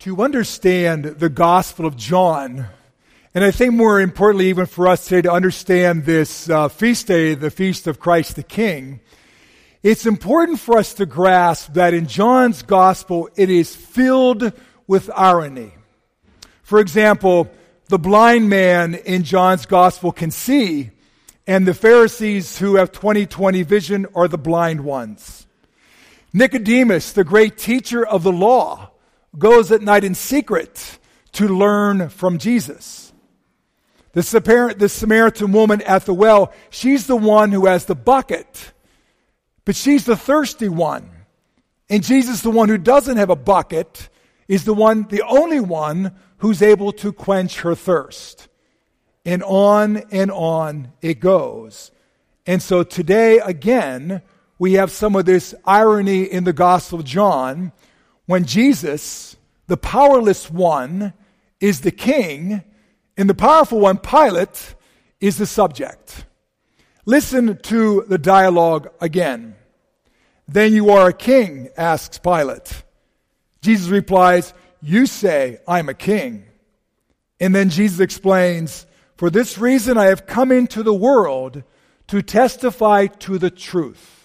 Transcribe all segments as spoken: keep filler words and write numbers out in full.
to understand the Gospel of John, and I think more importantly even for us today to understand this uh, feast day, the Feast of Christ the King, it's important for us to grasp that in John's Gospel it is filled with irony. For example, the blind man in John's Gospel can see, and the Pharisees who have twenty twenty vision are the blind ones. Nicodemus, the great teacher of the law, goes at night in secret to learn from Jesus. The Samaritan woman at the well, she's the one who has the bucket, but she's the thirsty one. And Jesus, the one who doesn't have a bucket, is the one, the only one who's able to quench her thirst. And on and on it goes. And so today, again, we have some of this irony in the Gospel of John, when Jesus, the powerless one, is the king, and the powerful one, Pilate, is the subject. Listen to the dialogue again. "Then you are a king?" asks Pilate. Jesus replies, "You say I'm a king." And then Jesus explains, "For this reason I have come into the world to testify to the truth."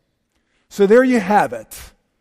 So there you have it.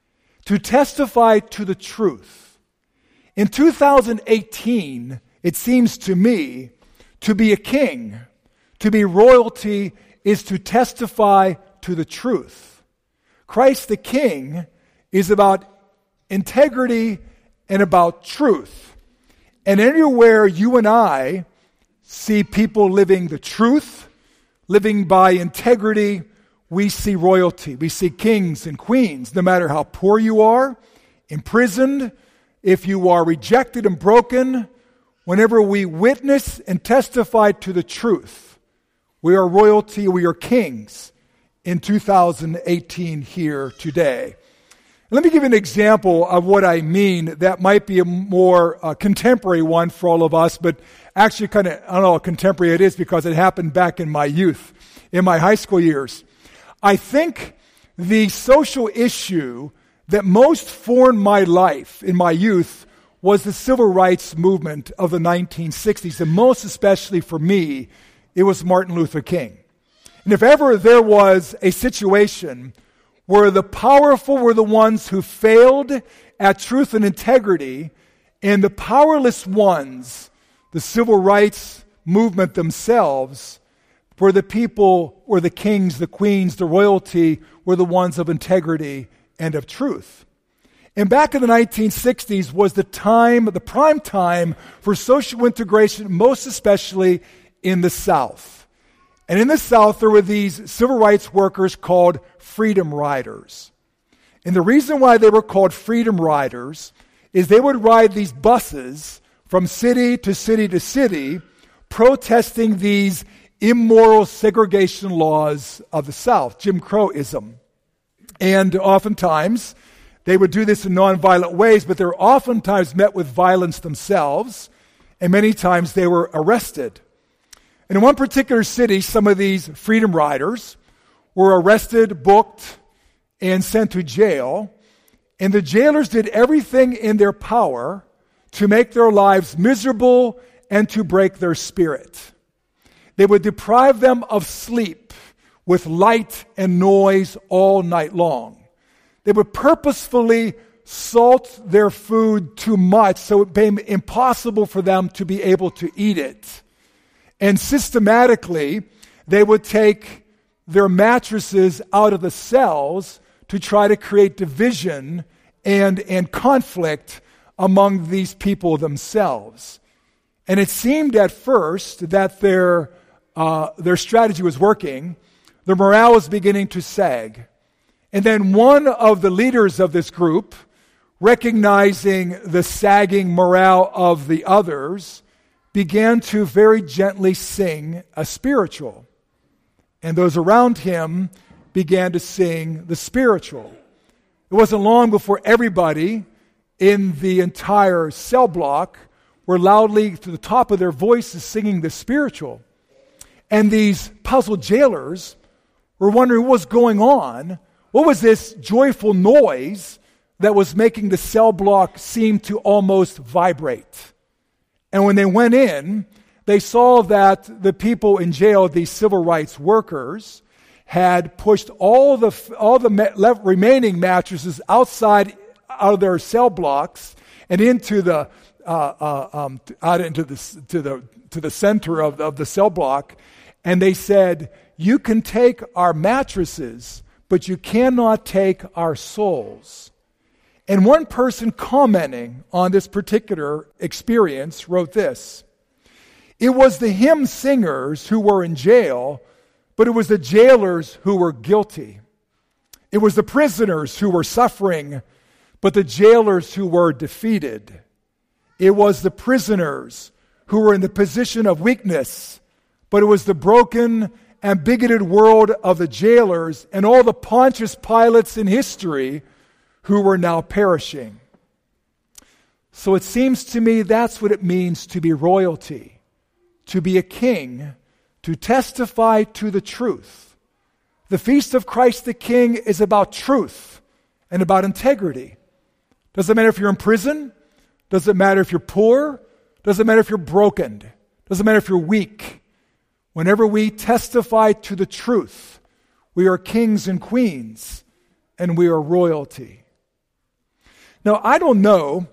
To testify to the truth. In two thousand eighteen, it seems to me, to be a king, to be royalty, is to testify to the truth. Christ the King is about integrity and about truth. And anywhere you and I see people living the truth, living by integrity, we see royalty. We see kings and queens, no matter how poor you are, imprisoned, if you are rejected and broken. Whenever we witness and testify to the truth, we are royalty, we are kings in two thousand eighteen here today. Let me give you an example of what I mean that might be a more uh, contemporary one for all of us, but actually kind of, I don't know how contemporary it is because it happened back in my youth, in my high school years. I think the social issue that most formed my life in my youth was the civil rights movement of the nineteen sixties, and most especially for me, it was Martin Luther King. And if ever there was a situation where the powerful were the ones who failed at truth and integrity, and the powerless ones, the civil rights movement themselves, were the people, were the kings, the queens, the royalty, were the ones of integrity and of truth. And back in the nineteen sixties was the time, the prime time for social integration, most especially in the South. And in the South, there were these civil rights workers called Freedom Riders. And the reason why they were called Freedom Riders is they would ride these buses from city to city to city, protesting these immoral segregation laws of the South, Jim Crowism. And oftentimes, they would do this in nonviolent ways, but they were oftentimes met with violence themselves, and many times they were arrested. And in one particular city, some of these freedom riders were arrested, booked, and sent to jail, and the jailers did everything in their power to make their lives miserable and to break their spirit. They would deprive them of sleep with light and noise all night long. They would purposefully salt their food too much so it became impossible for them to be able to eat it. And systematically, they would take their mattresses out of the cells to try to create division and, and conflict among these people themselves. And it seemed at first that their Uh, their strategy was working. Their morale was beginning to sag. And then one of the leaders of this group, recognizing the sagging morale of the others, began to very gently sing a spiritual. And those around him began to sing the spiritual. It wasn't long before everybody in the entire cell block were loudly to the top of their voices singing the spiritual. And these puzzled jailers were wondering what was going on. What was this joyful noise that was making the cell block seem to almost vibrate. And when they went in, they saw that the people in jail, these civil rights workers, had pushed all the all the ma- left remaining mattresses outside out of their cell blocks and into the uh, uh, um, out into the to the to the center of, of the cell block, and they said, "You can take our mattresses, but you cannot take our souls." And one person commenting on this particular experience wrote this: "It was the hymn singers who were in jail, but it was the jailers who were guilty. It was the prisoners who were suffering, but the jailers who were defeated. It was the prisoners who were in the position of weakness, but it was the broken and bigoted world of the jailers and all the Pontius Pilates in history who were now perishing." So it seems to me that's what it means to be royalty, to be a king, to testify to the truth. The Feast of Christ the King is about truth and about integrity. Doesn't matter if you're in prison. Doesn't matter if you're poor. Doesn't matter if you're broken. Doesn't matter if you're weak. Whenever we testify to the truth, we are kings and queens, and we are royalty. Now, I don't know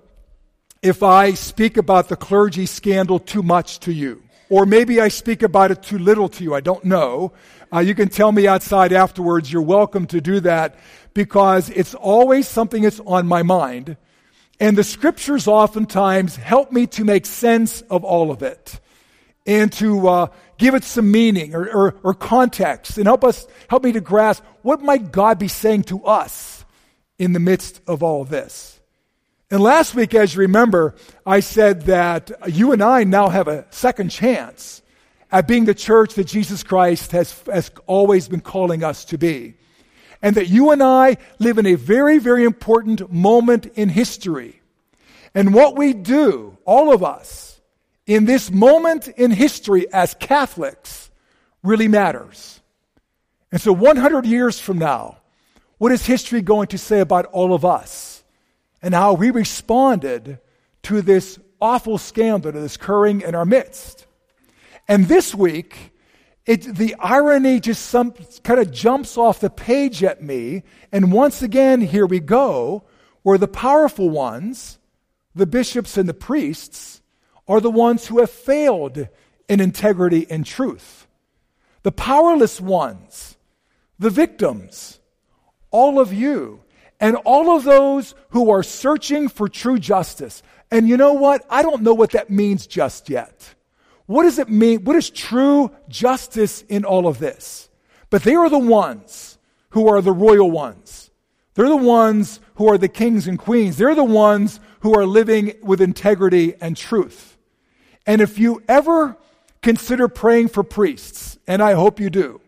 if I speak about the clergy scandal too much to you. Or maybe I speak about it too little to you. I don't know. Uh, you can tell me outside afterwards. You're welcome to do that, because it's always something that's on my mind. And the scriptures oftentimes help me to make sense of all of it and to uh, give it some meaning or, or, or context, and help us help me to grasp what might God be saying to us in the midst of all of this. And last week, as you remember, I said that you and I now have a second chance at being the church that Jesus Christ has, has always been calling us to be. And that you and I live in a very, very important moment in history. And what we do, all of us, in this moment in history as Catholics, really matters. And so one hundred years from now, what is history going to say about all of us? And how we responded to this awful scandal that is occurring in our midst. And this week, it, the irony just some, kind of jumps off the page at me. And once again, here we go, where the powerful ones, the bishops and the priests, are the ones who have failed in integrity and truth. The powerless ones, the victims, all of you, and all of those who are searching for true justice. And you know what? I don't know what that means just yet. What does it mean? What is true justice in all of this? But they are the ones who are the royal ones. They're the ones who are the kings and queens. They're the ones who are living with integrity and truth. And if you ever consider praying for priests, and I hope you do,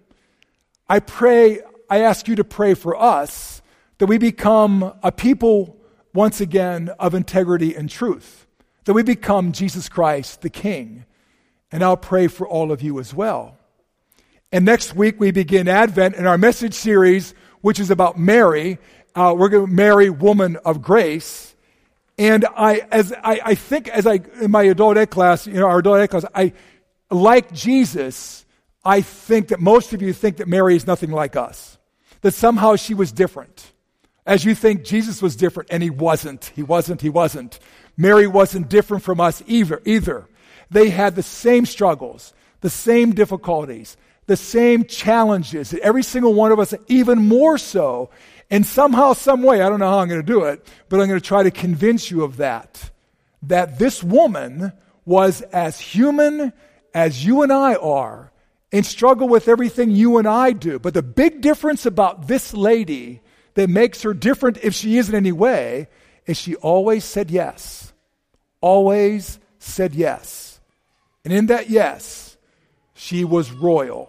I pray, I ask you to pray for us, that we become a people, once again, of integrity and truth. That we become Jesus Christ, the King. And I'll pray for all of you as well. And next week we begin Advent in our message series, which is about Mary. Uh, we're going to Mary, Woman of Grace. And I, as I, I think, as I in my adult ed class, you know, our adult ed class, I like Jesus. I think that most of you think that Mary is nothing like us. That somehow she was different. As you think Jesus was different, and he wasn't. He wasn't, he wasn't. Mary wasn't different from us either. either. They had the same struggles, the same difficulties, the same challenges. Every single one of us, even more so. And somehow, some way, I don't know how I'm going to do it, but I'm going to try to convince you of that. That this woman was as human as you and I are and struggle with everything you and I do. But the big difference about this lady that makes her different, if she is in any way, is she always said yes. Always said yes. And in that yes, she was royal.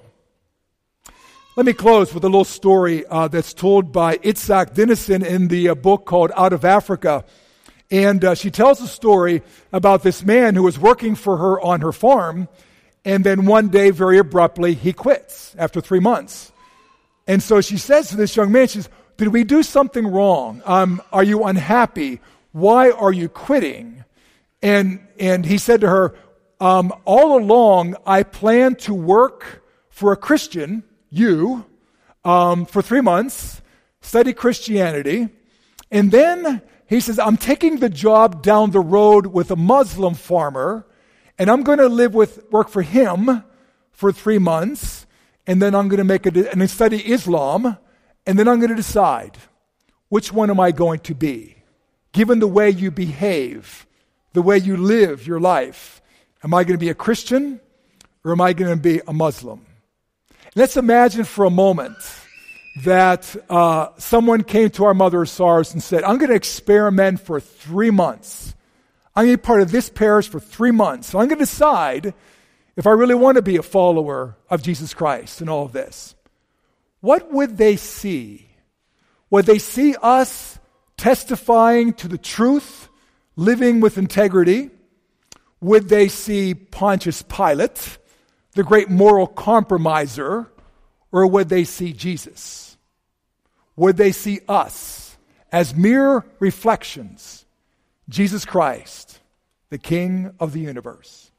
Let me close with a little story uh, that's told by Itzhak Dinesen in the uh, book called Out of Africa. And uh, she tells a story about this man who was working for her on her farm, and then one day, very abruptly, he quits after three months. And so she says to this young man, she says, Did we do something wrong? Um, are you unhappy? Why are you quitting? And and he said to her, um, all along I planned to work for a Christian, you, um, for three months, study Christianity, and then he says, I'm taking the job down the road with a Muslim farmer, and I'm going to live with work for him for three months, and then I'm going to make a and then study Islam, and then I'm going to decide which one am I going to be, given the way you behave, the way you live your life. Am I going to be a Christian, or am I going to be a Muslim? Let's imagine for a moment that uh, someone came to our Mother of Sorrows and said, I'm going to experiment for three months. I'm going to be part of this parish for three months. So I'm going to decide if I really want to be a follower of Jesus Christ in all of this. What would they see? Would they see us testifying to the truth, living with integrity? Would they see Pontius Pilate, the great moral compromiser, or would they see Jesus? Would they see us as mere reflections? Jesus Christ, the King of the universe.